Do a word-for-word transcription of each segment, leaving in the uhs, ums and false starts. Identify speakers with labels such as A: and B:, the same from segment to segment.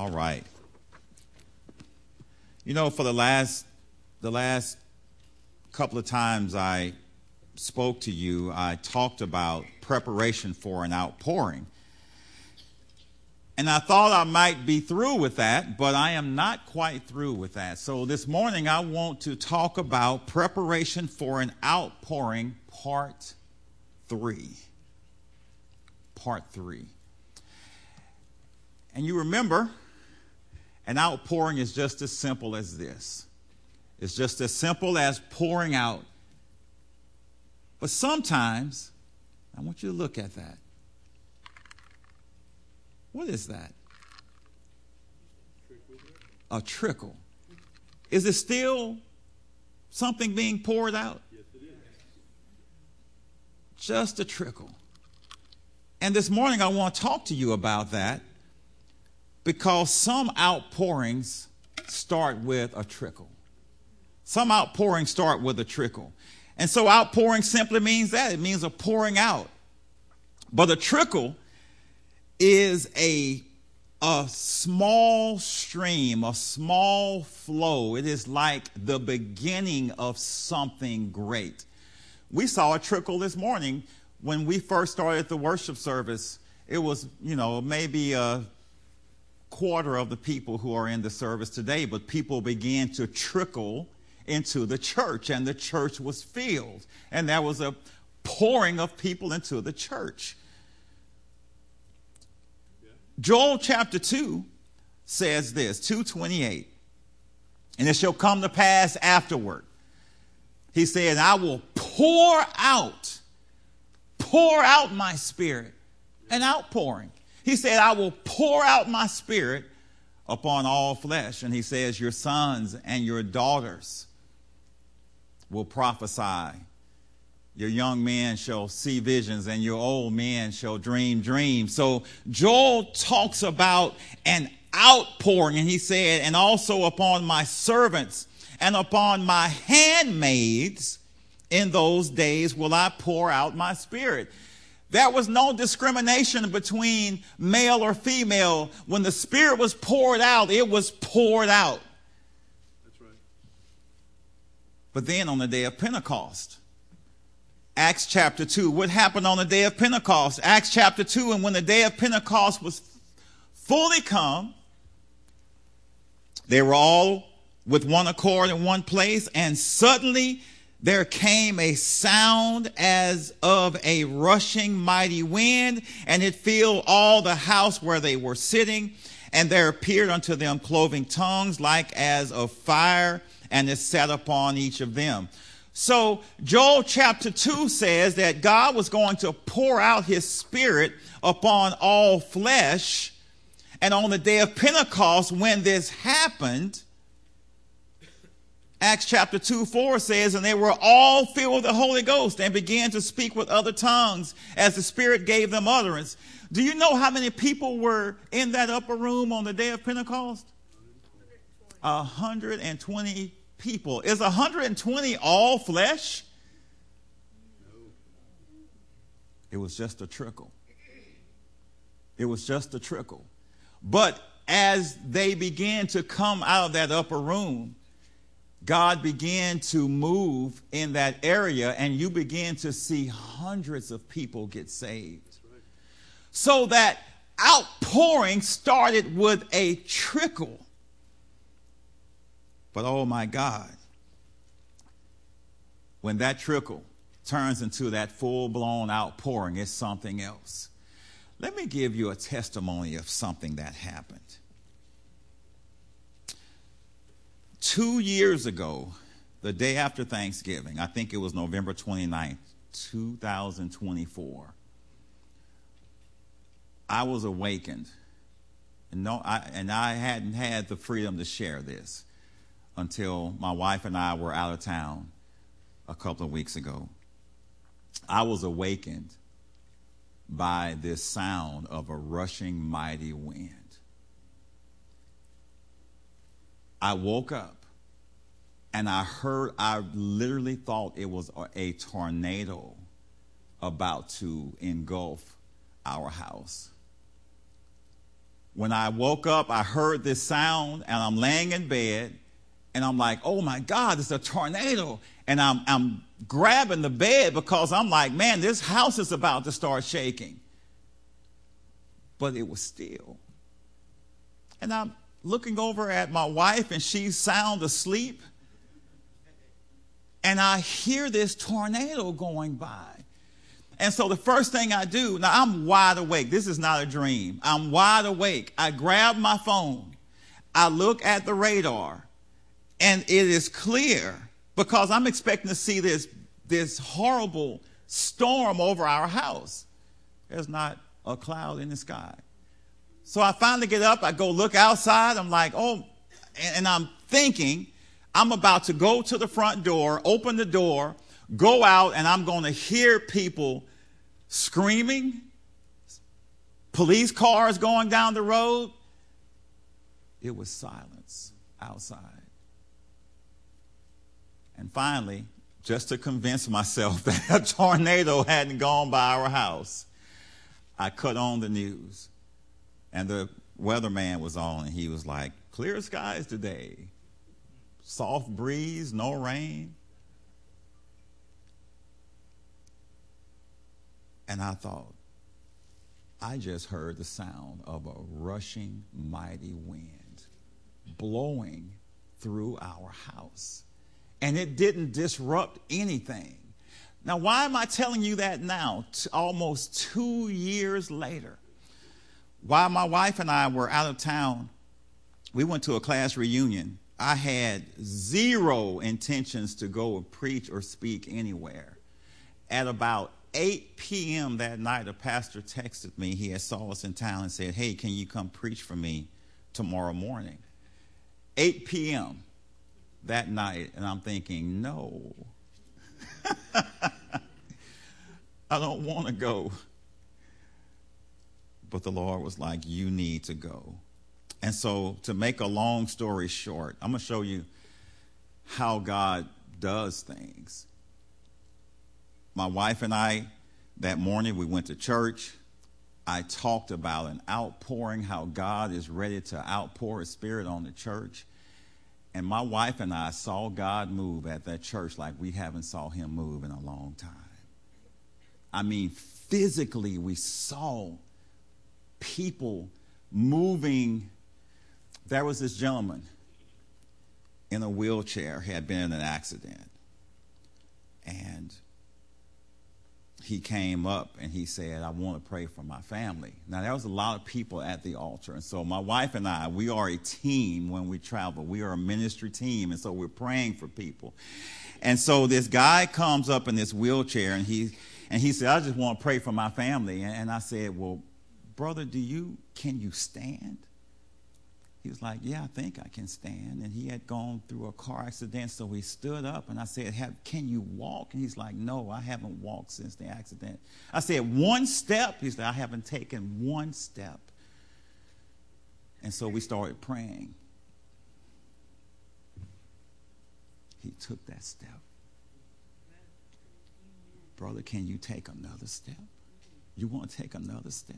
A: All right. You know, for the last the last couple of times I spoke to you, I talked about preparation for an outpouring. And I thought I might be through with that, but I am not quite through with that. So this morning I want to talk about preparation for an outpouring, part three. Part three. And you remember, an outpouring is just as simple as this. It's just as simple as pouring out. But sometimes, I want you to look at that. What is that? A trickle. Is it still something being poured out?
B: Yes, it is.
A: Just a trickle. And this morning I want to talk to you about that, because some outpourings start with a trickle. Some outpourings start with a trickle. And so outpouring simply means that. It means a pouring out. But a trickle is a, a small stream, a small flow. It is like the beginning of something great. We saw a trickle this morning when we first started the worship service. It was, you know, maybe a quarter of the people who are in the service today, but people began to trickle into the church, and the church was filled, and there was a pouring of people into the church. Yeah. Joel chapter two says this, two twenty-eight, and it shall come to pass afterward. He said, I will pour out, pour out my spirit, an outpouring. He said, I will pour out my spirit upon all flesh. And he says, your sons and your daughters will prophesy. Your young men shall see visions, and your old men shall dream dreams. So Joel talks about an outpouring, and he said, and also upon my servants and upon my handmaids in those days will I pour out my spirit. There was no discrimination between male or female. When the Spirit was poured out, it was poured out.
B: That's right.
A: But then on the day of Pentecost, Acts chapter two, what happened on the day of Pentecost? Acts chapter two, and when the day of Pentecost was fully come, they were all with one accord in one place, and suddenly there came a sound as of a rushing mighty wind, and it filled all the house where they were sitting. And there appeared unto them cloven tongues like as of fire, and it sat upon each of them. So Joel chapter two says that God was going to pour out his spirit upon all flesh. And on the day of Pentecost, when this happened, Acts chapter two, four says, and they were all filled with the Holy Ghost and began to speak with other tongues as the Spirit gave them utterance. Do you know how many people were in that upper room on the day of Pentecost? one hundred twenty people. Is one hundred twenty all flesh?
B: No.
A: It was just a trickle. It was just a trickle. But as they began to come out of that upper room, God began to move in that area, and you began to see hundreds of people get saved.
B: Right.
A: So that outpouring started with a trickle. But oh my God, when that trickle turns into that full-blown outpouring, it's something else. Let me give you a testimony of something that happened. Two years ago, the day after Thanksgiving, I think it was November twenty-ninth, two thousand twenty-four, I was awakened. And, no, I, and I hadn't had the freedom to share this until my wife and I were out of town a couple of weeks ago. I was awakened by this sound of a rushing mighty wind. I woke up and I heard, I literally thought it was a tornado about to engulf our house. When I woke up, I heard this sound, and I'm laying in bed, and I'm like, oh my God, it's a tornado. And I'm, I'm grabbing the bed because I'm like, man, this house is about to start shaking. But it was still. And I'm looking over at my wife, and she's sound asleep. And I hear this tornado going by. And so the first thing I do, now I'm wide awake. This is not a dream. I'm wide awake. I grab my phone. I look at the radar. And it is clear because I'm expecting to see this, this horrible storm over our house. There's not a cloud in the sky. So I finally get up. I go look outside. I'm like, oh, and, and I'm thinking I'm about to go to the front door, open the door, go out, and I'm going to hear people screaming, police cars going down the road. It was silence outside. And finally, just to convince myself that a tornado hadn't gone by our house, I cut on the news. And the weatherman was on, and he was like, clear skies today. Soft breeze, no rain. And I thought, I just heard the sound of a rushing, mighty wind blowing through our house. And it didn't disrupt anything. Now, why am I telling you that now, t- almost two years later? While my wife and I were out of town, we went to a class reunion. I had zero intentions to go and preach or speak anywhere. At about eight p.m. that night, a pastor texted me. He had saw us in town and said, hey, can you come preach for me tomorrow morning? eight p.m. that night, and I'm thinking, no, I don't want to go. But the Lord was like, you need to go. And so to make a long story short, I'm going to show you how God does things. My wife and I, that morning, we went to church. I talked about an outpouring, how God is ready to outpour his spirit on the church. And my wife and I saw God move at that church like we haven't saw him move in a long time. I mean, physically, we saw people moving. There was this gentleman in a wheelchair, had been in an accident. And he came up and he said, I want to pray for my family. Now, there was a lot of people at the altar. And so my wife and I, we are a team when we travel. We are a ministry team. And so we're praying for people. And so this guy comes up in this wheelchair and he, and he said, I just want to pray for my family. And I said, well, brother, do you, can you stand? He was like, yeah, I think I can stand. And he had gone through a car accident, so he stood up. And I said, Have, can you walk? And he's like, no, I haven't walked since the accident. I said, one step? He said, I haven't taken one step. And so we started praying. He took that step. Brother, can you take another step? You want to take another step?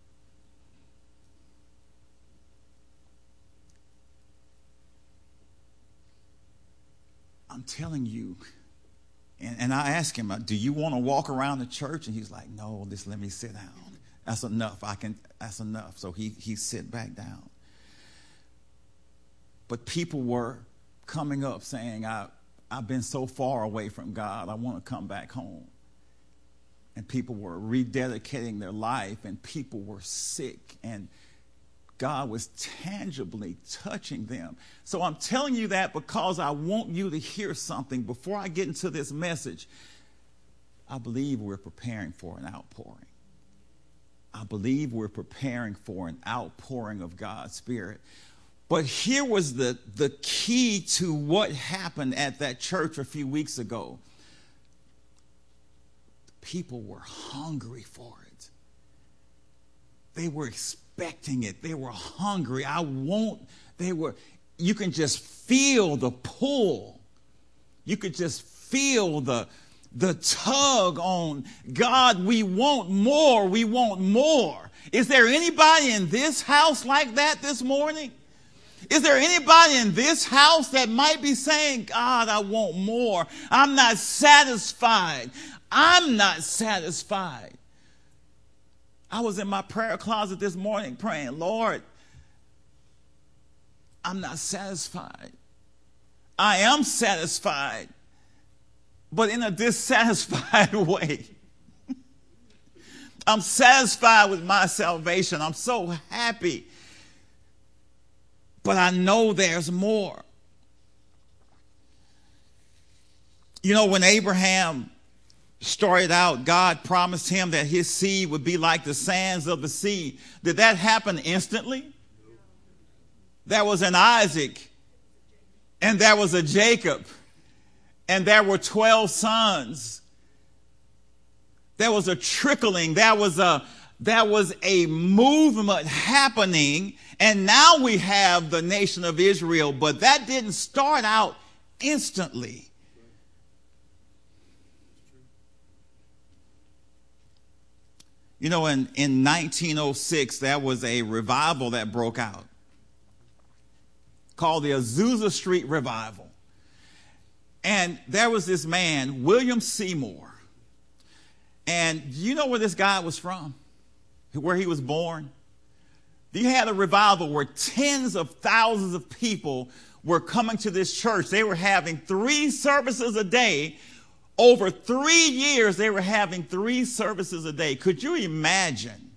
A: I'm telling you, and, and I asked him, do you want to walk around the church? And he's like, no, just let me sit down. That's enough. I can, that's enough. So he, he sit back down. But people were coming up saying, I, I've been so far away from God, I want to come back home. And people were rededicating their life, and people were sick, and God was tangibly touching them. So I'm telling you that because I want you to hear something. Before I get into this message, I believe we're preparing for an outpouring. I believe we're preparing for an outpouring of God's Spirit. But here was the, the key to what happened at that church a few weeks ago. People were hungry for it. They were expecting it. They were hungry. I want, they were, you can just feel the pull. You could just feel the, the tug on God. We want more. We want more. Is there anybody in this house like that this morning? Is there anybody in this house that might be saying, God, I want more. I'm not satisfied. I'm not satisfied. I was in my prayer closet this morning praying, Lord, I'm not satisfied. I am satisfied, but in a dissatisfied way. I'm satisfied with my salvation. I'm so happy. But I know there's more. You know, when Abraham started out, God promised him that his seed would be like the sands of the sea. Did that happen instantly? There was an Isaac, and there was a Jacob, and there were twelve sons. There was a trickling. There was a, there was a movement happening. And now we have the nation of Israel. But that didn't start out instantly. You know, in, in nineteen oh six, there was a revival that broke out called the Azusa Street Revival. And there was this man, William Seymour. And you know where this guy was from? Where he was born? You had a revival where tens of thousands of people were coming to this church. They were having three services a day. Over three years, they were having three services a day. Could you imagine?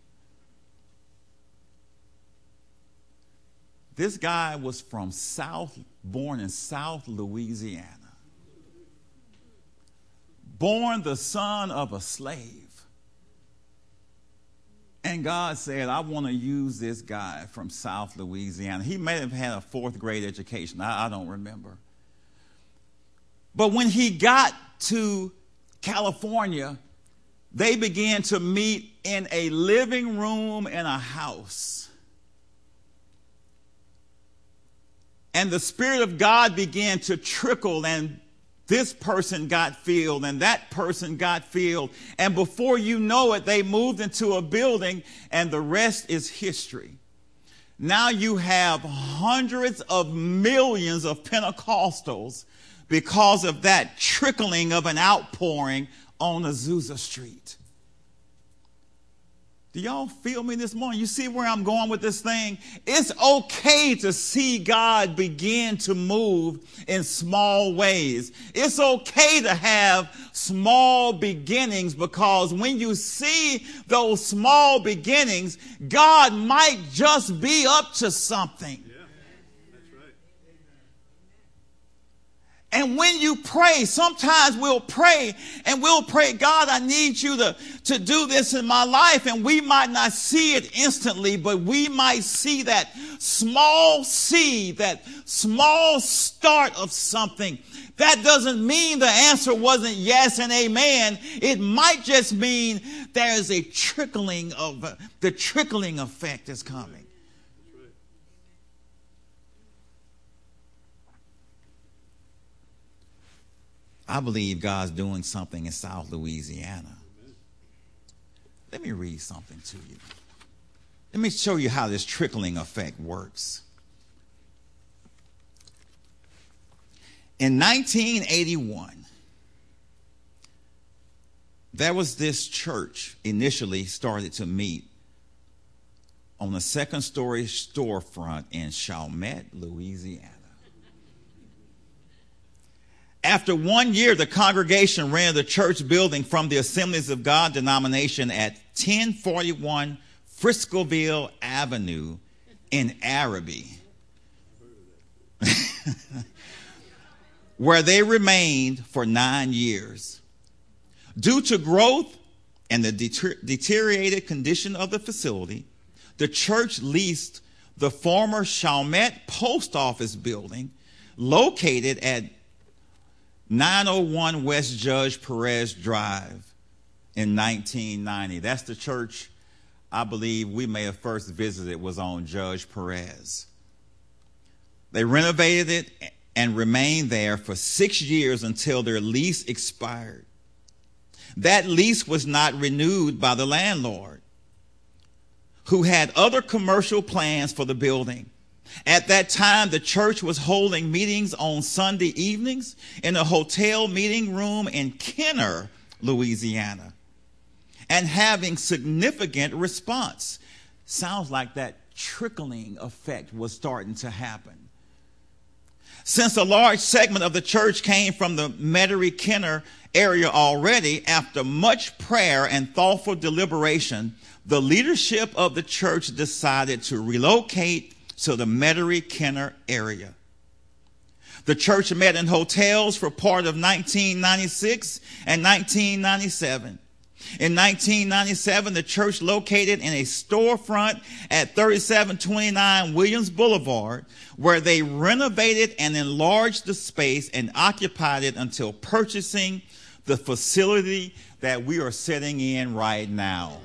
A: This guy was from South, born in South Louisiana. Born the son of a slave. And God said, I want to use this guy from South Louisiana. He may have had a fourth grade education. I, I don't remember. But when he got to California, they began to meet in a living room in a house. And the Spirit of God began to trickle, and this person got filled and that person got filled. And before you know it, they moved into a building, and the rest is history. Now you have hundreds of millions of Pentecostals because of that trickling of an outpouring on Azusa Street. Do y'all feel me this morning? You see where I'm going with this thing? It's okay to see God begin to move in small ways. It's okay to have small beginnings, because when you see those small beginnings, God might just be up to something.
B: Yeah, that's right.
A: And when you pray, sometimes we'll pray and we'll pray, God, I need you to, to do this in my life. And we might not see it instantly, but we might see that small seed, that small start of something. That doesn't mean the answer wasn't yes and amen. It might just mean there's a trickling of, uh, the trickling effect is coming. I believe God's doing something in South Louisiana. Let me read something to you. Let me show you how this trickling effect works. In nineteen eighty-one, there was this church initially started to meet on a second story storefront in Chalmette, Louisiana. After one year, the congregation rented the church building from the Assemblies of God denomination at ten forty-one Friscoville Avenue in Araby, where they remained for nine years. Due to growth and the deter- deteriorated condition of the facility, the church leased the former Chalmette Post Office building located at nine oh one West Judge Perez Drive in nineteen ninety. That's the church I believe we may have first visited, was on Judge Perez. They renovated it and remained there for six years until their lease expired. That lease was not renewed by the landlord, who had other commercial plans for the building. At that time, the church was holding meetings on Sunday evenings in a hotel meeting room in Kenner, Louisiana, and having significant response. Sounds like that trickling effect was starting to happen. Since a large segment of the church came from the Metairie Kenner area already, after much prayer and thoughtful deliberation, the leadership of the church decided to relocate to the Metairie Kenner area. The church met in hotels for part of nineteen ninety-six and nineteen ninety-seven. In nineteen ninety-seven, the church located in a storefront at thirty-seven twenty-nine Williams Boulevard, where they renovated and enlarged the space and occupied it until purchasing the facility that we are sitting in right now.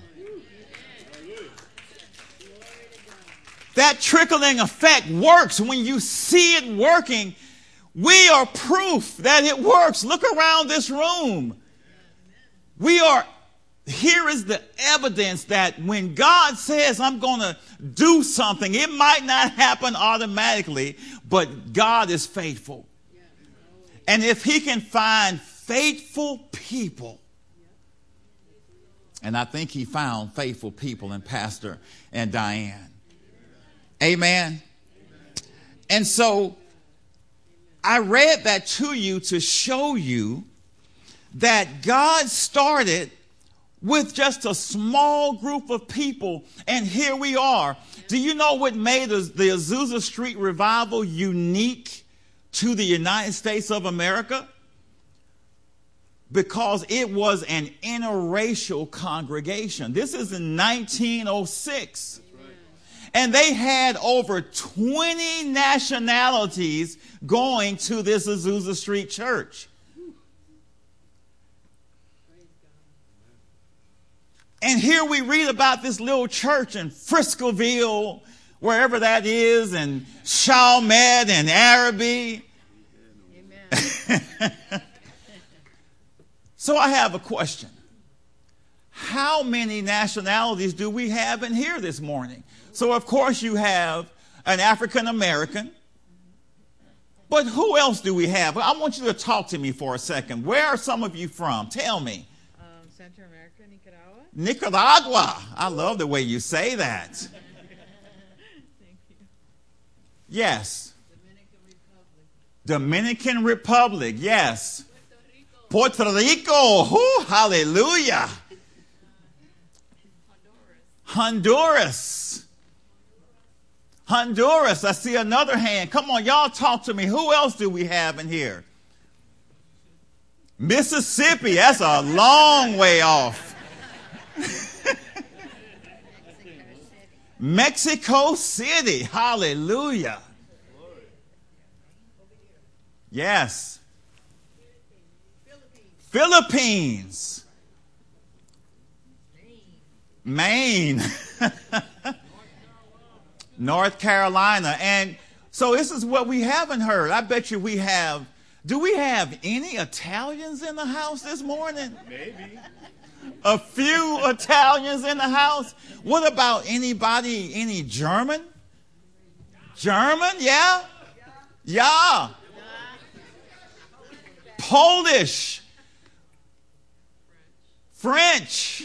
A: That trickling effect works. When you see it working, we are proof that it works. Look around this room. We are, here is the evidence that when God says, I'm going to do something, it might not happen automatically, but God is faithful. And if he can find faithful people, and I think he found faithful people in Pastor and Diane. Amen. And so I read that to you to show you that God started with just a small group of people, and here we are. Do you know what made the Azusa Street revival unique to the United States of America? Because it was an interracial congregation. This is in nineteen oh six. And they had over twenty nationalities going to this Azusa Street church. And here we read about this little church in Friscoville, wherever that is, and Chalmette and Araby. Amen. So I have a question. How many nationalities do we have in here this morning? So, of course, you have an African American. But who else do we have? I want you to talk to me for a second. Where are some of you from? Tell me.
C: Um, Central America, Nicaragua.
A: Nicaragua. I love the way you say that.
C: Thank you.
A: Yes.
C: Dominican Republic.
A: Dominican Republic. Yes. Puerto Rico. Puerto Rico. Oh, hallelujah. Honduras. Honduras. I see another hand. Come on, y'all talk to me. Who else do we have in here? Mississippi. That's a long way off. Mexico City. Hallelujah. Yes. Philippines. Maine. North Carolina. And so this is what we haven't heard. I bet you we have. Do we have any Italians in the house this morning?
B: Maybe.
A: A few Italians in the house. What about anybody, any German? German, yeah? Yeah. Polish. French.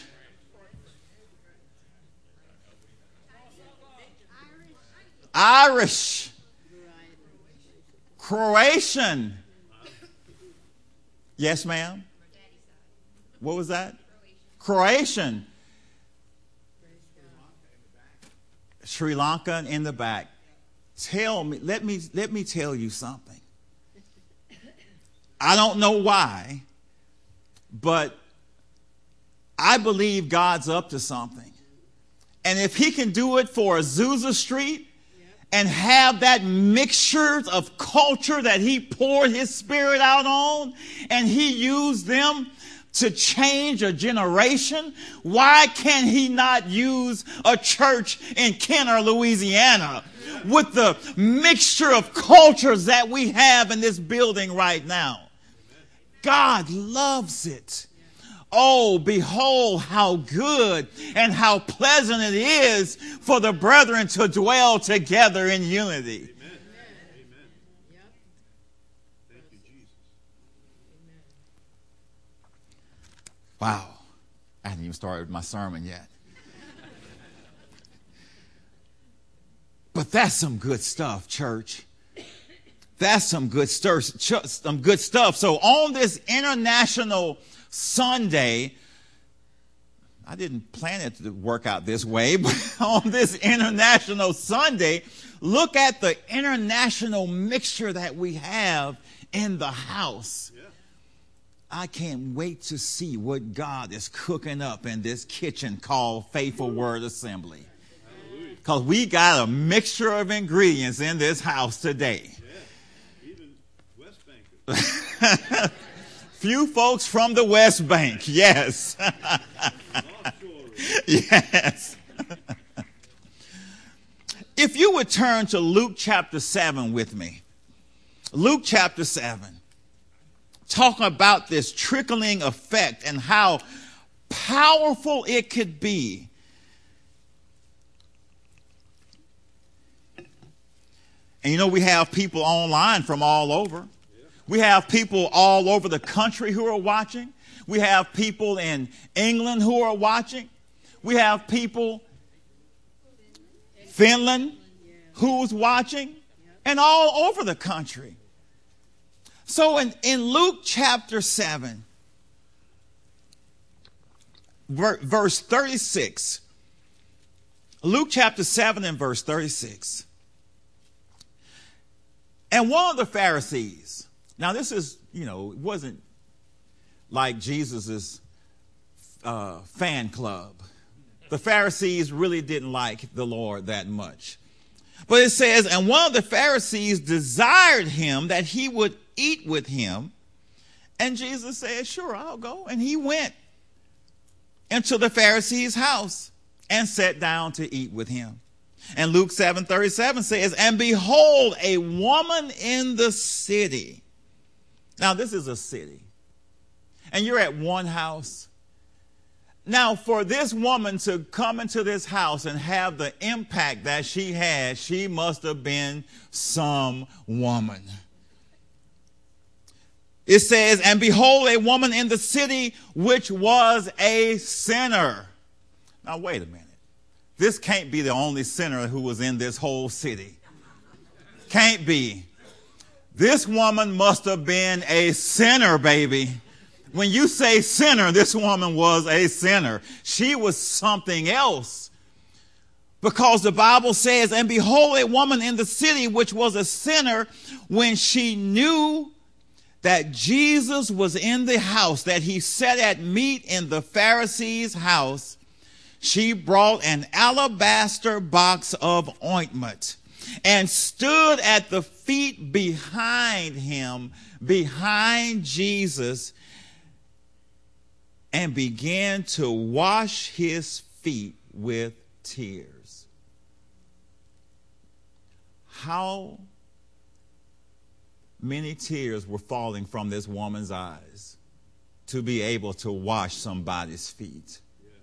A: Irish. Croatian. Yes, ma'am? What was that? Croatian. Sri Lanka in the back. Tell me, let me, let me tell you something. I don't know why, but I believe God's up to something. And if he can do it for Azusa Street and have that mixture of culture that he poured his spirit out on, and he used them to change a generation, why can he not use a church in Kenner, Louisiana, with the mixture of cultures that we have in this building right now? God loves it. Oh, behold how good and how pleasant it is for the brethren to dwell together in unity.
B: Amen. Amen.
C: Yep.
B: Thank you, Jesus.
C: Amen.
A: Wow. I hadn't even started my sermon yet. But that's some good stuff, church. That's some good stuff. Some good stuff. So on this International Sunday, I didn't plan it to work out this way, but on this International Sunday, look at the international mixture that we have in the house.
B: Yeah.
A: I can't wait to see what God is cooking up in this kitchen called Faithful Word Assembly. Because we got a mixture of ingredients in this house today.
B: Yeah. Even West Bankers.
A: Few folks from the West Bank, yes. Yes. If you would turn to Luke chapter seven with me. Luke chapter seven. Talk about this trickling effect and how powerful it could be. And you know, we have people online from all over. We have people all over the country who are watching. We have people in England who are watching. We have people Finland who's watching, and all over the country. So in, in Luke chapter seven, ver, verse thirty-six, Luke chapter seven and verse thirty-six. And one of the Pharisees, now this is, you know, it wasn't like Jesus's uh, fan club. The Pharisees really didn't like the Lord that much. But it says, and one of the Pharisees desired him that he would eat with him. And Jesus said, sure, I'll go. And he went into the Pharisee's house and sat down to eat with him. And Luke seven thirty-seven says, and behold, a woman in the city. Now, this is a city. And you're at one house. Now, for this woman to come into this house and have the impact that she had, she must have been some woman. It says, and behold, a woman in the city which was a sinner. Now, wait a minute. This can't be the only sinner who was in this whole city. Can't be. This woman must have been a sinner, baby. When you say sinner, this woman was a sinner. She was something else. Because the Bible says, and behold, a woman in the city which was a sinner, when she knew that Jesus was in the house, that he sat at meat in the Pharisee's house, she brought an alabaster box of ointment and stood at the feet behind him, behind Jesus, and began to wash his feet with tears. How many tears were falling from this woman's eyes to be able to wash somebody's feet?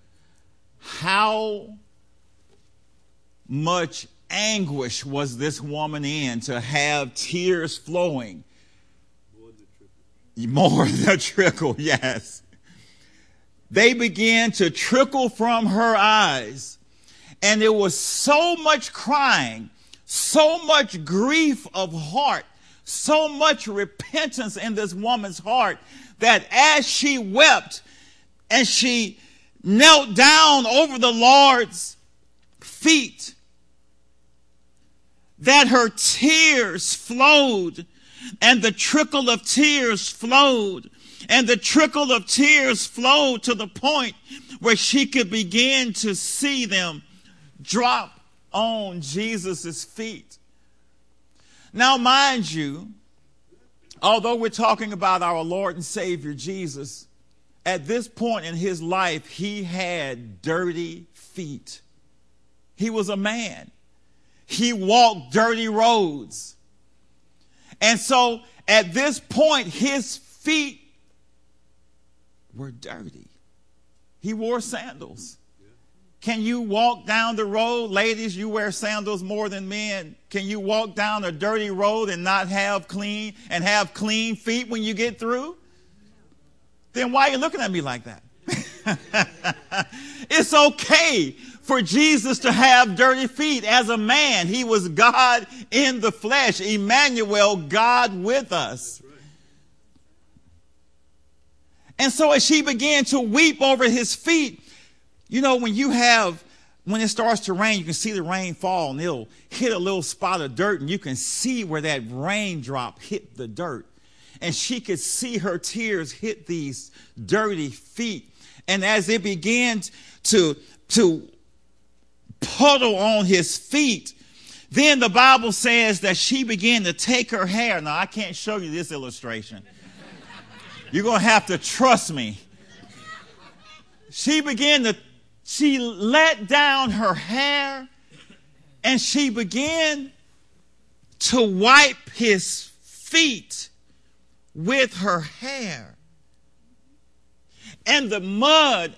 A: How much anguish was this woman in to have tears flowing?
B: More than a trickle.
A: More than a trickle, yes. They began to trickle from her eyes. And there was so much crying, so much grief of heart, so much repentance in this woman's heart, that as she wept and she knelt down over the Lord's feet, that her tears flowed, and the trickle of tears flowed, and the trickle of tears flowed to the point where she could begin to see them drop on Jesus' feet. Now, mind you, although we're talking about our Lord and Savior Jesus, at this point in his life, he had dirty feet. He was a man. He walked dirty roads. And so at this point, his feet were dirty. He wore sandals. Can you walk down the road? Ladies, you wear sandals more than men. Can you walk down a dirty road and not have clean and have clean feet when you get through? Then why are you looking at me like that? It's okay for Jesus to have dirty feet. As a man, he was God in the flesh. Emmanuel, God with us. And so as she began to weep over his feet, you know, when you have, when it starts to rain, you can see the rain fall and it'll hit a little spot of dirt and you can see where that raindrop hit the dirt. And she could see her tears hit these dirty feet. And as it began to, to puddle on his feet, then the Bible says that she began to take her hair. Now, I can't show you this illustration. You're going to have to trust me. She began to She let down her hair and she began to wipe his feet with her hair. And the mud,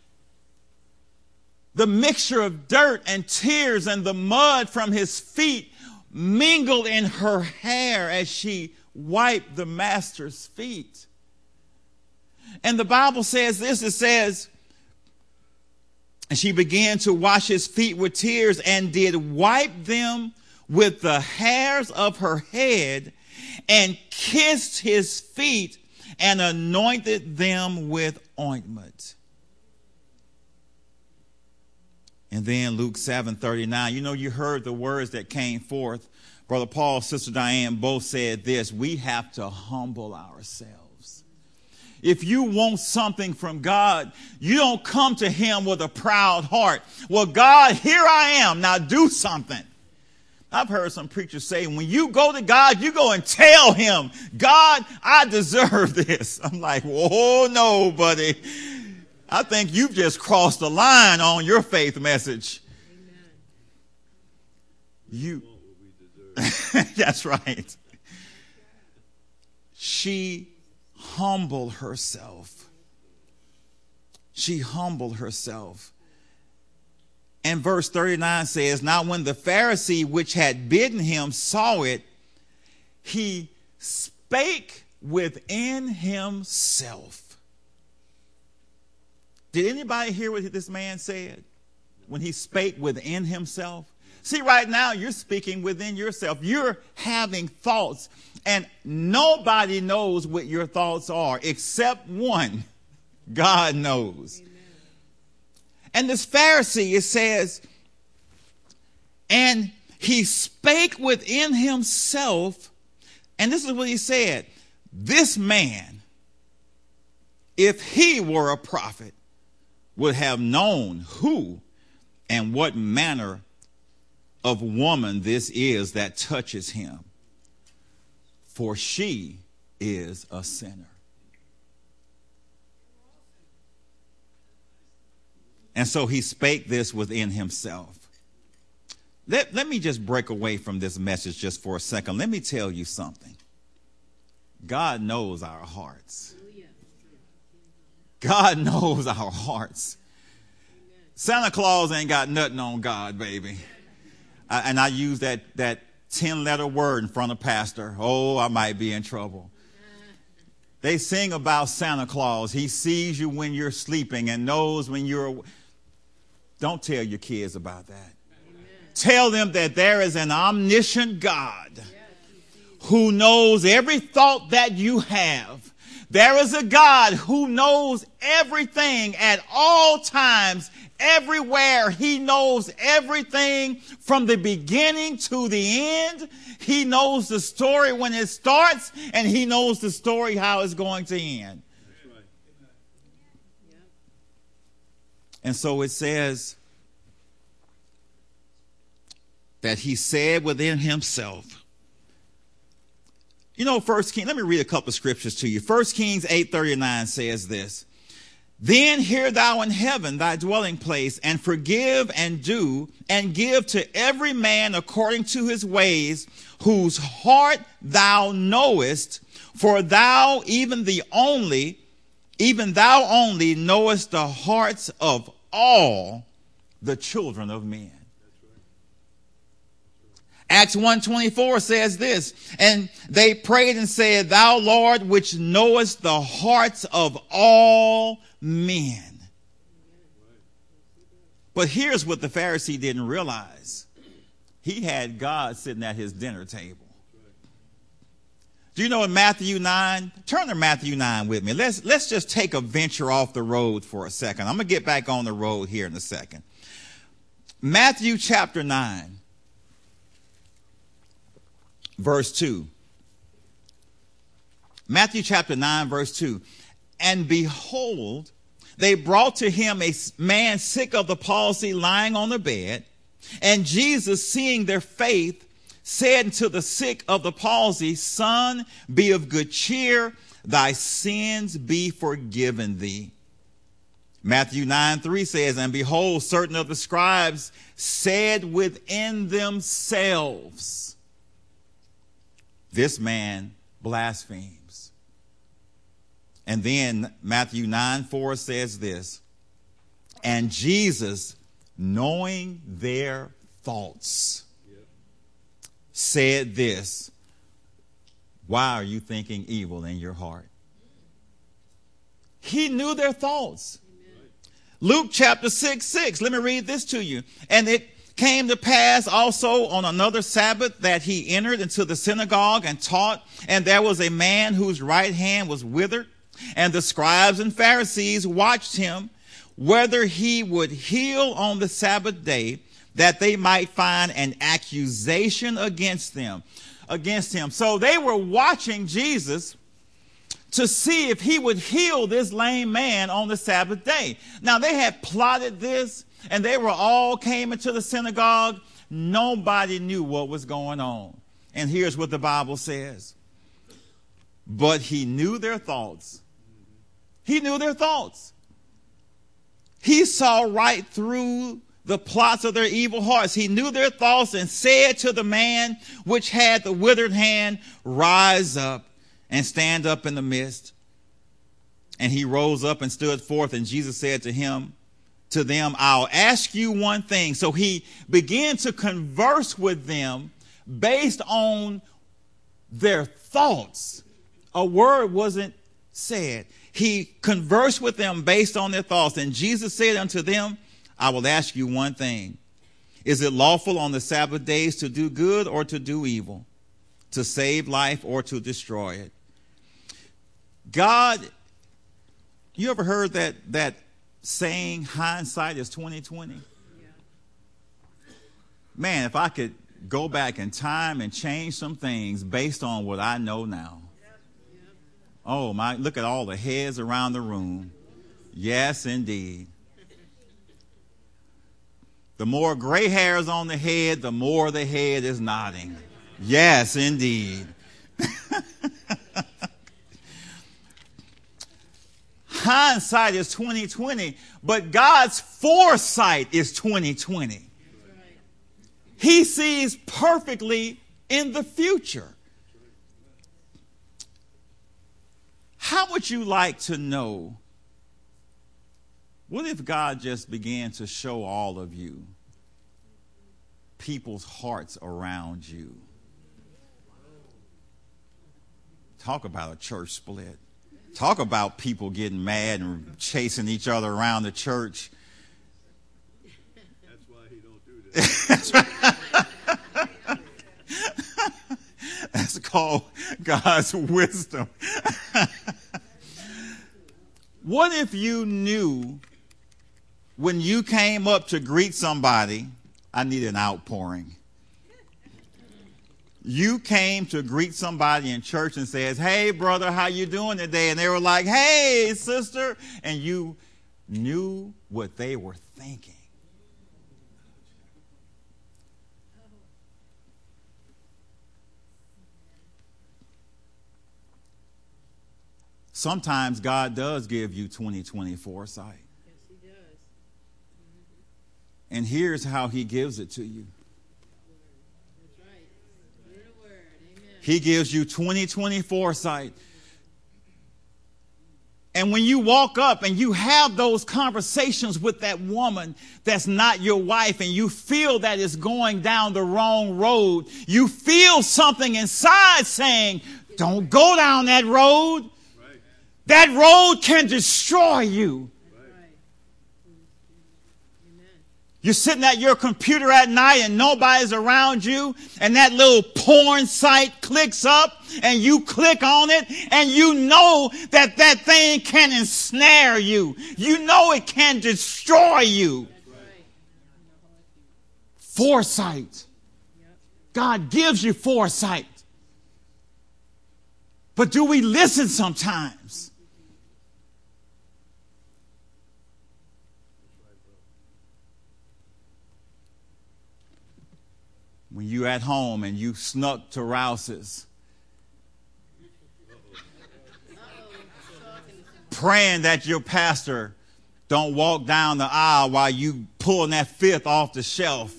A: the mixture of dirt and tears and the mud from his feet mingled in her hair as she wiped the master's feet. And the Bible says this, it says, and she began to wash his feet with tears and did wipe them with the hairs of her head and kissed his feet and anointed them with ointment. And then Luke seven thirty-nine, you know, you heard the words that came forth. Brother Paul, Sister Diane both said this: we have to humble ourselves. If you want something from God, you don't come to him with a proud heart. Well, God, here I am. Now do something. I've heard some preachers say, when you go to God, you go and tell him, God, I deserve this. I'm like, whoa, no, buddy. I think you've just crossed the line on your faith message. Amen. You. That's right. She humbled herself. She humbled herself. And verse thirty-nine says, now when the Pharisee which had bidden him saw it, he spake within himself. Did anybody hear what this man said when he spake within himself? See, right now you're speaking within yourself. You're having thoughts, and nobody knows what your thoughts are except one. God knows. Amen. And this Pharisee, it says, and he spake within himself, and this is what he said: this man, if he were a prophet, would have known who and what manner of woman this is that touches him, for she is a sinner. And so he spake this within himself. Let, let me just break away from this message just for a second. Let me tell you something. God knows our hearts. God knows our hearts. Santa Claus ain't got nothing on God, baby. I, and I use that, that ten-letter word in front of pastor. Oh, I might be in trouble. They sing about Santa Claus. He sees you when you're sleeping and knows when you're... Don't tell your kids about that. Amen. Tell them that there is an omniscient God who knows every thought that you have. There is a God who knows everything at all times, everywhere. He knows everything from the beginning to the end. He knows the story when it starts, and he knows the story how it's going to end. That's right. And so it says that he said within himself. You know, First Kings, let me read a couple of scriptures to you. First Kings eight thirty-nine says this: then hear thou in heaven thy dwelling place, and forgive and do, and give to every man according to his ways, whose heart thou knowest, for thou, even the only, even thou only knowest the hearts of all the children of men. Acts one twenty-four says this, and they prayed and said, thou Lord, which knowest the hearts of all men. But here's what the Pharisee didn't realize. He had God sitting at his dinner table. Do you know in Matthew nine? Turn to Matthew nine with me. Let's, let's just take a venture off the road for a second. I'm going to get back on the road here in a second. Matthew chapter nine. Verse two. Matthew chapter nine, verse two. And behold, they brought to him a man sick of the palsy lying on the bed. And Jesus, seeing their faith, said to the sick of the palsy, Son, be of good cheer, thy sins be forgiven thee. Matthew nine three says, and behold, certain of the scribes said within themselves, this man blasphemes. And then Matthew nine four says this, and Jesus, knowing their thoughts, yep, said this, why are you thinking evil in your heart? He knew their thoughts. Amen. Luke chapter six, six. Let me read this to you. And it came to pass also on another Sabbath that he entered into the synagogue and taught, and there was a man whose right hand was withered, and the scribes and Pharisees watched him, whether he would heal on the Sabbath day, that they might find an accusation against them, against him. So they were watching Jesus to see if he would heal this lame man on the Sabbath day. Now they had plotted this, and they were all came into the synagogue. Nobody knew what was going on. And here's what the Bible says. But he knew their thoughts. He knew their thoughts. He saw right through the plots of their evil hearts. He knew their thoughts and said to the man which had the withered hand, rise up and stand up in the midst. And he rose up and stood forth, and Jesus said to him, to them, I'll ask you one thing. So he began to converse with them based on their thoughts. A word wasn't said. He conversed with them based on their thoughts. And Jesus said unto them, I will ask you one thing. Is it lawful on the Sabbath days to do good or to do evil, to save life or to destroy it? God, you ever heard that, that saying, hindsight is twenty twenty? Yeah. Man, if I could go back in time and change some things based on what I know now. Yep. Yep. Oh my, look at all the heads around the room. Yes, indeed. The more gray hairs on the head, the more the head is nodding. Yes, indeed. Hindsight is twenty twenty, but God's foresight is twenty twenty. He sees perfectly in the future. How would you like to know? What if God just began to show all of you people's hearts around you? Talk about a church split. Talk about people getting mad and chasing each other around the church.
B: That's why he don't do that.
A: That's right. That's called God's wisdom. What if you knew when you came up to greet somebody, I need an outpouring. You came to greet somebody in church and says, hey, brother, how you doing today? And they were like, hey, sister. And you knew what they were thinking. Sometimes God does give you twenty twenty foresight.
C: Yes, he does. Mm-hmm.
A: And here's how he gives it to you.
C: That's right. Word of word. Amen.
A: He gives you twenty twenty foresight. And when you walk up and you have those conversations with that woman that's not your wife, and you feel that it's going down the wrong road, you feel something inside saying, don't go down that road.
B: Right.
A: That road can destroy you. You're sitting at your computer at night and nobody's around you, and that little porn site clicks up and you click on it, and you know that that thing can ensnare you. You know it can destroy you. Foresight. God gives you foresight. But do we listen sometimes? When you're at home and you snuck to Rouse's, praying that your pastor don't walk down the aisle while you pulling that fifth off the shelf.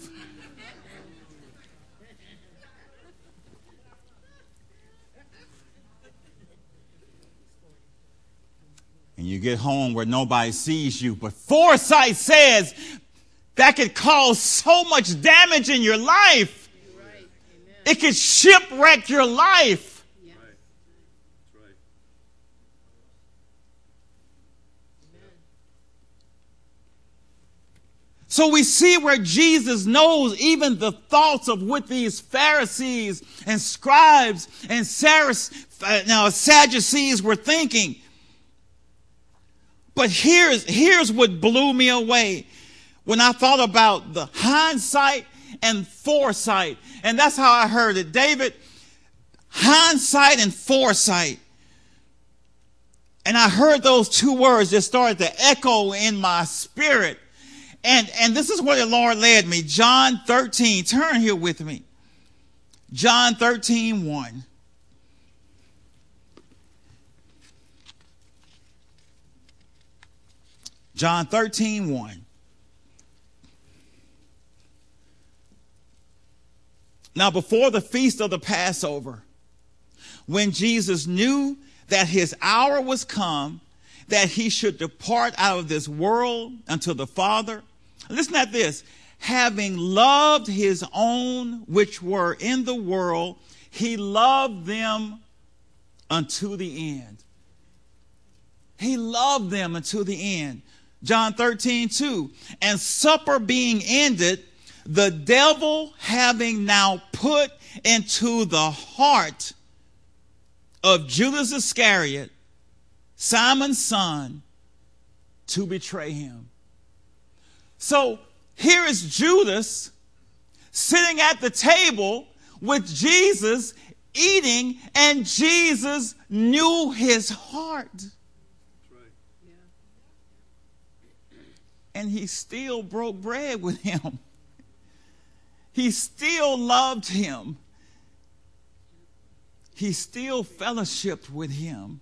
A: And you get home where nobody sees you. But foresight says that could cause so much damage in your life.
C: Right.
A: It could shipwreck your life.
C: Yeah.
B: Right. That's right.
A: So we see where Jesus knows even the thoughts of what these Pharisees and scribes and Sadducees were thinking. But here's, here's what blew me away when I thought about the hindsight and foresight. And that's how I heard it. David, hindsight and foresight. And I heard those two words that started to echo in my spirit. And, and this is where the Lord led me. John thirteen. Turn here with me. John thirteen, one. John thirteen, one. Now, before the feast of the Passover, when Jesus knew that his hour was come, that he should depart out of this world unto the Father, listen at this. Having loved his own which were in the world, he loved them unto the end. He loved them unto the end. John thirteen, two. And supper being ended, the devil having now put into the heart of Judas Iscariot, Simon's son, to betray him. So here is Judas sitting at the table with Jesus eating, and Jesus knew his heart. And he still broke bread with him. He still loved him. He still fellowshiped with him.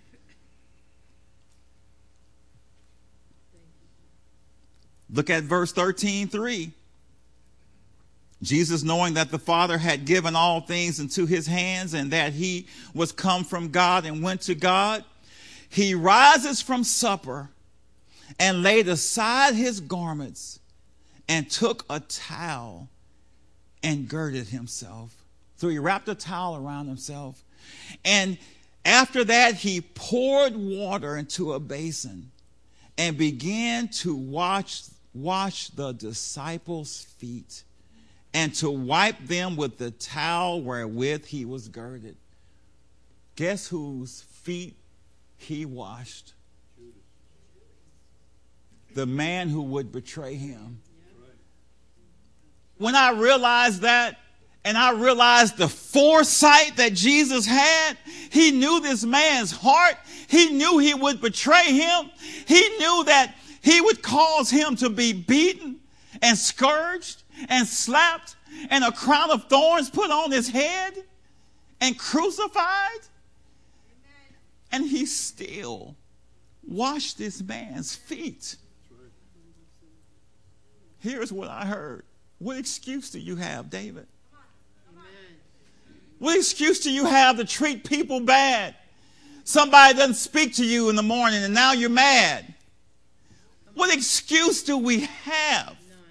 A: Look at verse thirteen, three. Jesus, knowing that the Father had given all things into his hands, and that he was come from God and went to God, he rises from supper and laid aside his garments and took a towel and girded himself. So he wrapped a towel around himself. And after that, he poured water into a basin and began to wash, wash the disciples' feet and to wipe them with the towel wherewith he was girded. Guess whose feet he washed? The man who would betray him. When I realized that, and I realized the foresight that Jesus had, he knew this man's heart. He knew he would betray him. He knew that he would cause him to be beaten and scourged and slapped and a crown of thorns put on his head and crucified. And he still washed this man's feet. Here's what I heard. What excuse do you have, David?
C: Amen.
A: What excuse do you have to treat people bad Somebody doesn't speak to you in the morning and now you're mad. What excuse do we have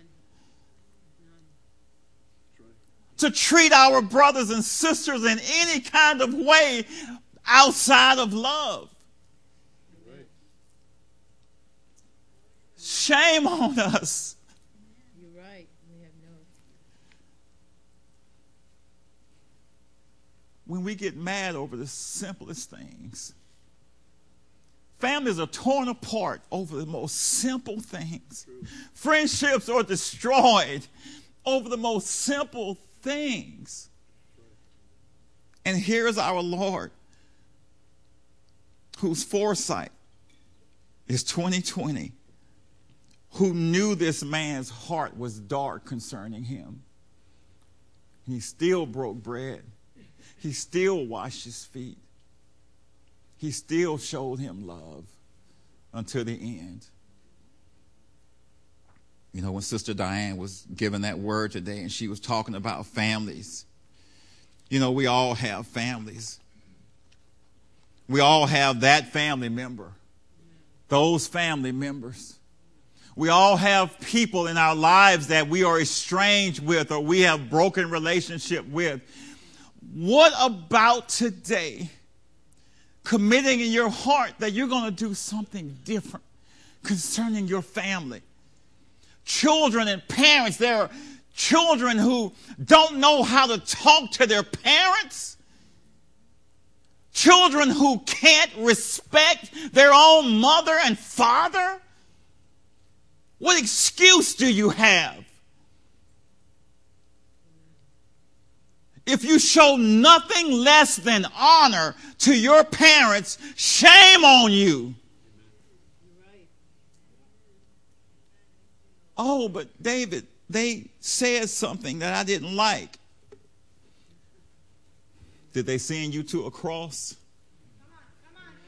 A: to treat our brothers and sisters in any kind of way outside of love? Shame on us.
C: You're right. We have no.
A: When we get mad over the simplest things. Families are torn apart over the most simple things. True. Friendships are destroyed over the most simple things. And here's our Lord, whose foresight is twenty twenty, who knew this man's heart was dark concerning him. He still broke bread. He still washed his feet. He still showed him love until the end. You know, when Sister Diane was giving that word today and she was talking about families, you know, we all have families. We all have that family member, those family members. We all have people in our lives that we are estranged with or we have broken relationship with. What about today? Committing in your heart that you're going to do something different concerning your family. Children and parents, there are children who don't know how to talk to their parents. Children who can't respect their own mother and father. What excuse do you have? If you show nothing less than honor to your parents, shame on you. Oh, but David, they said something that I didn't like. Did they send you to a cross?
C: Come on, come on.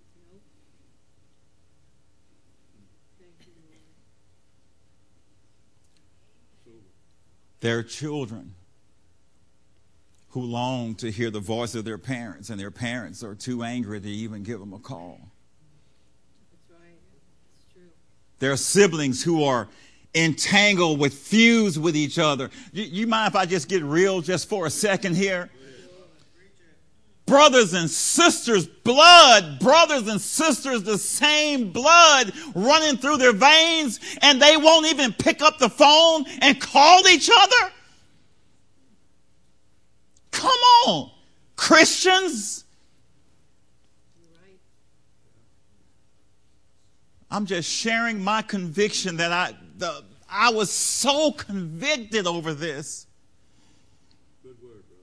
A: They're children who long to hear the voice of their parents, and their parents are too angry to even give them a call.
C: That's right. It's true.
A: There are siblings who are entangled with, fused with each other. You, you mind if I just get real just for a second here? Brothers and sisters, blood, brothers and sisters, the same blood running through their veins, and they won't even pick up the phone and call each other? Come on, Christians. I'm just sharing my conviction that I the, I was so convicted over this.
B: Good word, bro.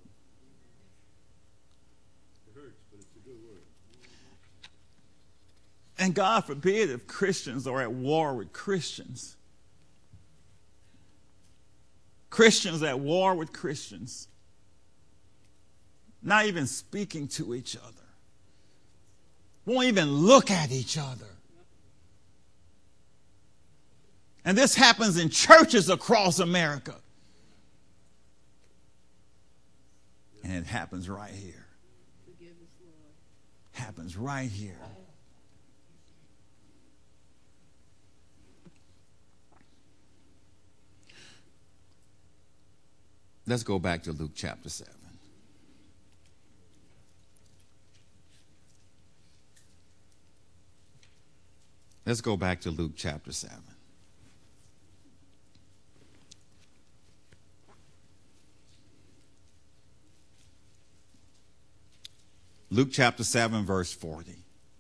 B: It hurts, but it's a good word.
A: And God forbid if Christians are at war with Christians. Christians at war with Christians. Not even speaking to each other. Won't even look at each other. And this happens in churches across America. And it happens right here.
C: Forgive us, Lord.
A: Happens right here. Let's go back to Luke chapter seven. Let's go back to Luke chapter seven. Luke chapter seven, verse forty.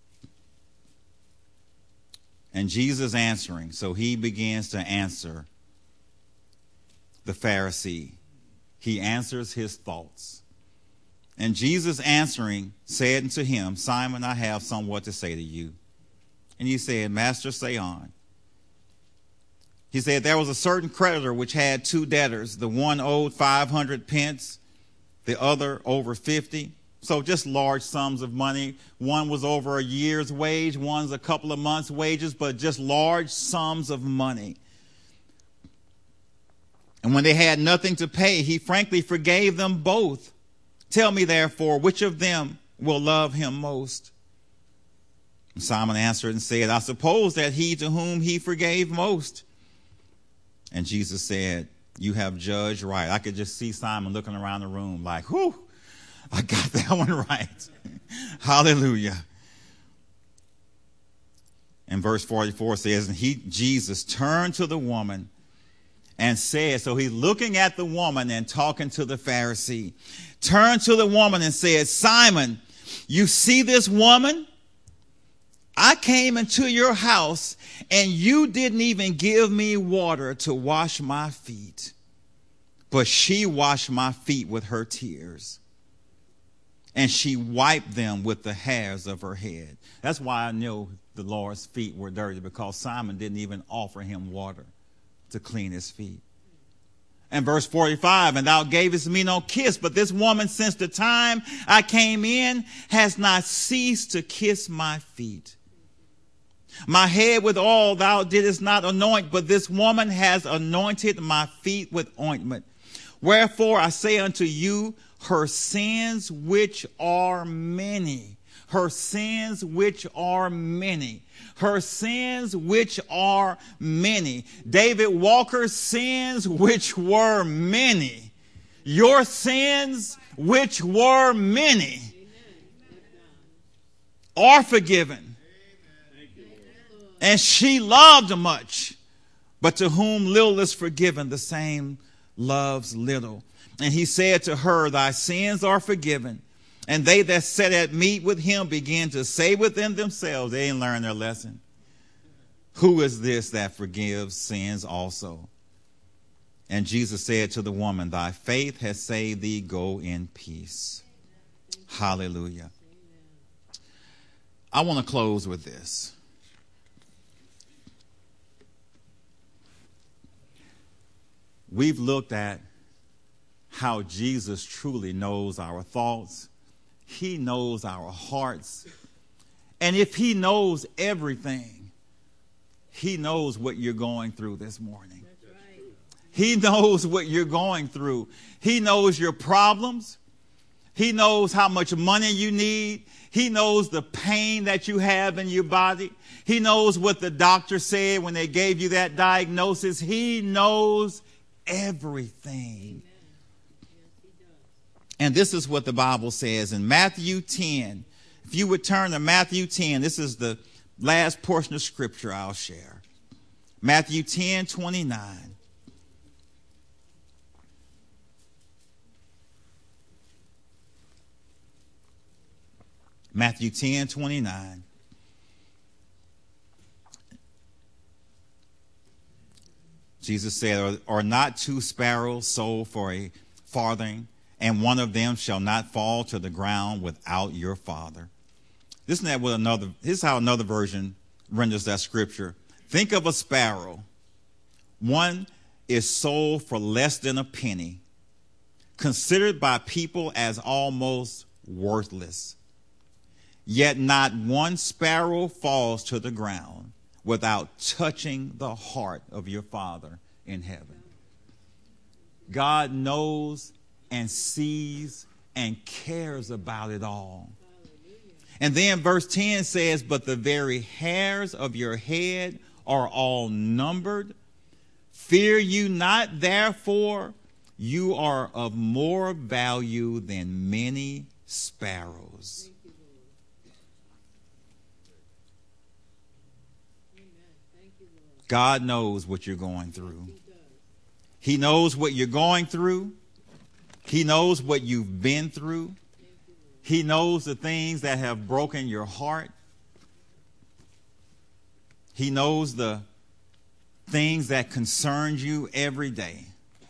A: And Jesus answering, so he begins to answer the Pharisee. He answers his thoughts. And Jesus answering said unto him, Simon, I have somewhat to say to you. And he said, Master, say on. He said, there was a certain creditor which had two debtors. The one owed five hundred pence, the other over fifty. So just large sums of money. One was over a year's wage, one's a couple of months' wages, but just large sums of money. And when they had nothing to pay, he frankly forgave them both. Tell me, therefore, which of them will love him most? Simon answered and said, I suppose that he to whom he forgave most. And Jesus said, you have judged right. I could just see Simon looking around the room like, whew, I got that one right. Hallelujah. And verse forty-four says, and he, Jesus, turned to the woman and said, so he's looking at the woman and talking to the Pharisee, turned to the woman and said, Simon, you see this woman? I came into your house and you didn't even give me water to wash my feet, but she washed my feet with her tears, and she wiped them with the hairs of her head. That's why I know the Lord's feet were dirty, because Simon didn't even offer him water to clean his feet. And verse forty-five, and thou gavest me no kiss, but this woman since the time I came in has not ceased to kiss my feet. My head with oil thou didst not anoint, but this woman has anointed my feet with ointment. Wherefore I say unto you, her sins which are many, her sins which are many, her sins which are many. David Walker's sins which were many. Your sins which were many are forgiven. And she loved much, but to whom little is forgiven, the same loves little. And he said to her, thy sins are forgiven. And they that sat at meat with him began to say within themselves, they didn't learn their lesson, who is this that forgives sins also? And Jesus said to the woman, thy faith has saved thee, go in peace. Hallelujah. I want to close with this. We've looked at how Jesus truly knows our thoughts. He knows our hearts. And if he knows everything, he knows what you're going through this morning.
C: That's right.
A: He knows what you're going through. He knows your problems. He knows how much money you need. He knows the pain that you have in your body. He knows what the doctor said when they gave you that diagnosis. He knows everything. And this is what the Bible says in Matthew ten. If you would turn to Matthew ten, this is the last portion of scripture I'll share. Matthew ten twenty-nine. Matthew ten twenty-nine. Jesus said, are not two sparrows sold for a farthing, and one of them shall not fall to the ground without your Father? Isn't that what another, this is how another version renders that scripture. Think of a sparrow. One is sold for less than a penny, considered by people as almost worthless. Yet not one sparrow falls to the ground without touching the heart of your Father in heaven. God knows and sees and cares about it all. And then verse ten says, but the very hairs of your head are all numbered. Fear you not, therefore, you are of more value than many sparrows. God knows what you're going through. He knows what you're going through. He knows what you've been through. He knows the things that have broken your heart. He knows the things that concern you every day.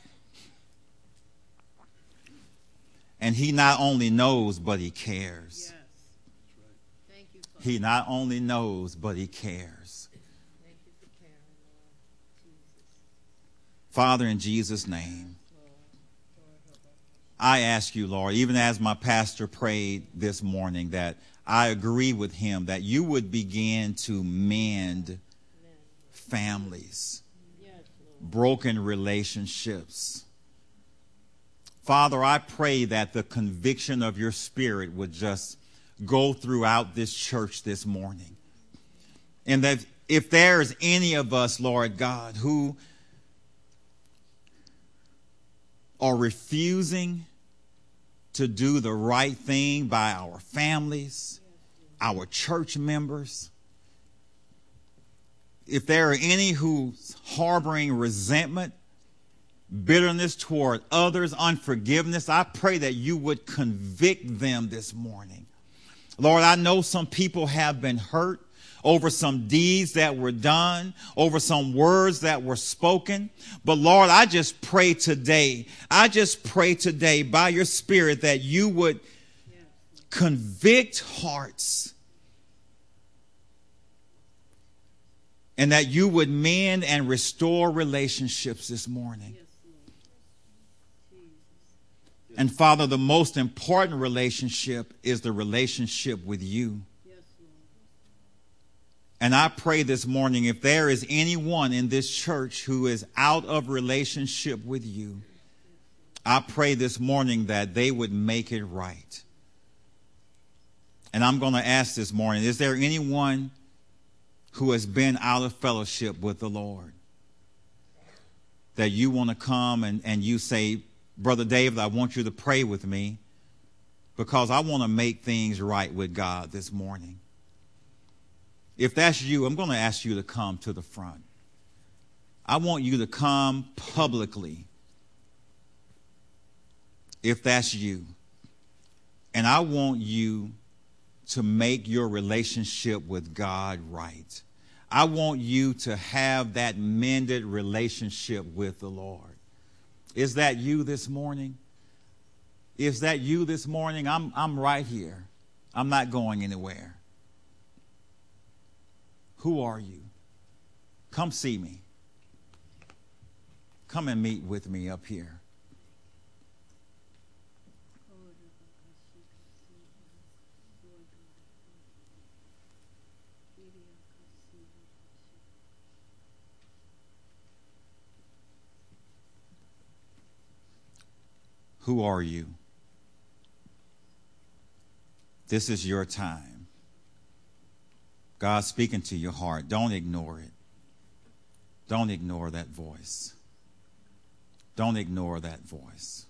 A: And he not only knows, but he cares.
C: Yes. Thank you, Father.
A: He not only knows, but he cares.
C: Thank you for caring, Lord. Jesus.
A: Father, in Jesus' name, I ask you, Lord, even as my pastor prayed this morning, that I agree with him that you would begin to mend families,
C: Yes, Lord.
A: broken relationships. Father, I pray that the conviction of your spirit would just go throughout this church this morning. And that if there's any of us, Lord God, who are refusing to do the right thing by our families, our church members, if there are any who's harboring resentment, bitterness toward others, unforgiveness, I pray that you would convict them this morning. Lord, I know some people have been hurt over some deeds that were done, over some words that were spoken. But Lord, I just pray today, I just pray today by your Spirit that you would convict hearts and that you would mend and restore relationships this morning. And Father, the most important relationship is the relationship with you. And I pray this morning, if there is anyone in this church who is out of relationship with you, I pray this morning that they would make it right. And I'm going to ask this morning, is there anyone who has been out of fellowship with the Lord that you want to come and, and you say, Brother David, I want you to pray with me because I want to make things right with God this morning? If that's you, I'm going to ask you to come to the front. I want you to come publicly if that's you. And I want you to make your relationship with God right. I want you to have that mended relationship with the Lord. Is that you this morning? Is that you this morning? I'm, I'm right here. I'm not going anywhere. Who are you? Come see me. Come and meet with me up here. Who are you? This is your time. God's speaking to your heart. Don't ignore it. Don't ignore that voice. Don't ignore that voice.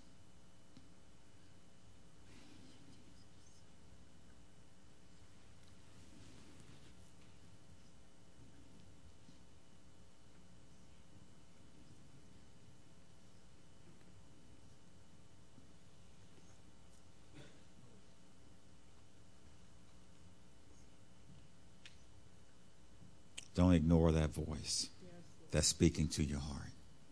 A: Don't ignore that voice that's speaking to your heart.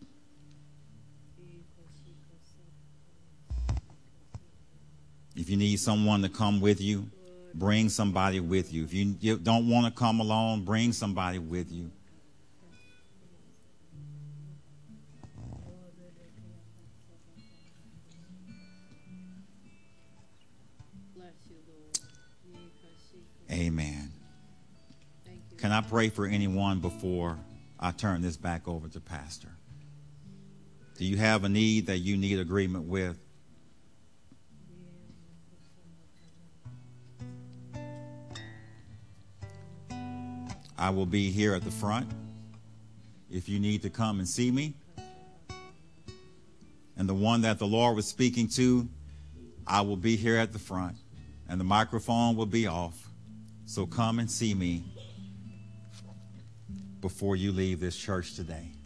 A: If you need someone to come with you, bring somebody with you. If you don't want to come alone, bring somebody with you. Amen. Can I pray for anyone before I turn this back over to Pastor? Do you have a need that you need agreement with? I will be here at the front if you need to come and see me. And the one that the Lord was speaking to, I will be here at the front, and the microphone will be off. So come and see me before you leave this church today.